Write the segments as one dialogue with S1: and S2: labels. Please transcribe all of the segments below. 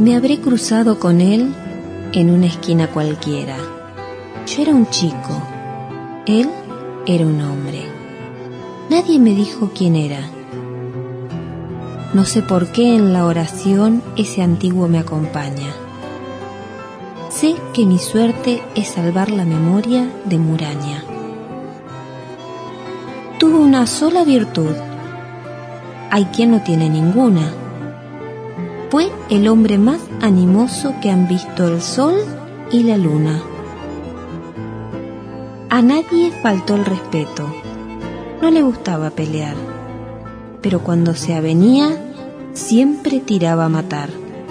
S1: Me habré cruzado con él en una esquina cualquiera. Yo era un chico, él era un hombre. Nadie me dijo quién era. No sé por qué en la oración ese antiguo me acompaña. Sé que mi suerte es salvar la memoria de Muraña. Tuvo una sola virtud. Hay quien no tiene ninguna. Fue el hombre más animoso que han visto el sol y la luna. A nadie faltó el respeto. No le gustaba pelear, pero cuando se avenía, siempre tiraba a matar.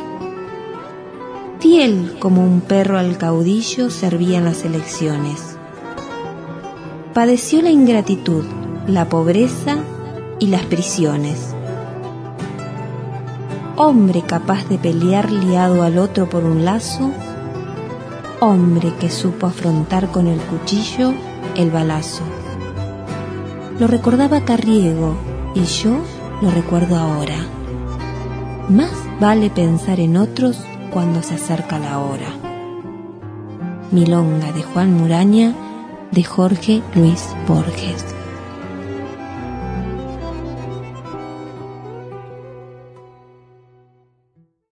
S1: Fiel como un perro al caudillo servía en las elecciones. Padeció la ingratitud, la pobreza y las prisiones. Hombre capaz de pelear liado al otro por un lazo, hombre que supo afrontar con el cuchillo el balazo. Lo recordaba Carriego y yo lo recuerdo ahora. Más vale pensar en otros cuando se acerca la hora. Milonga de Juan Muraña, de Jorge Luis Borges.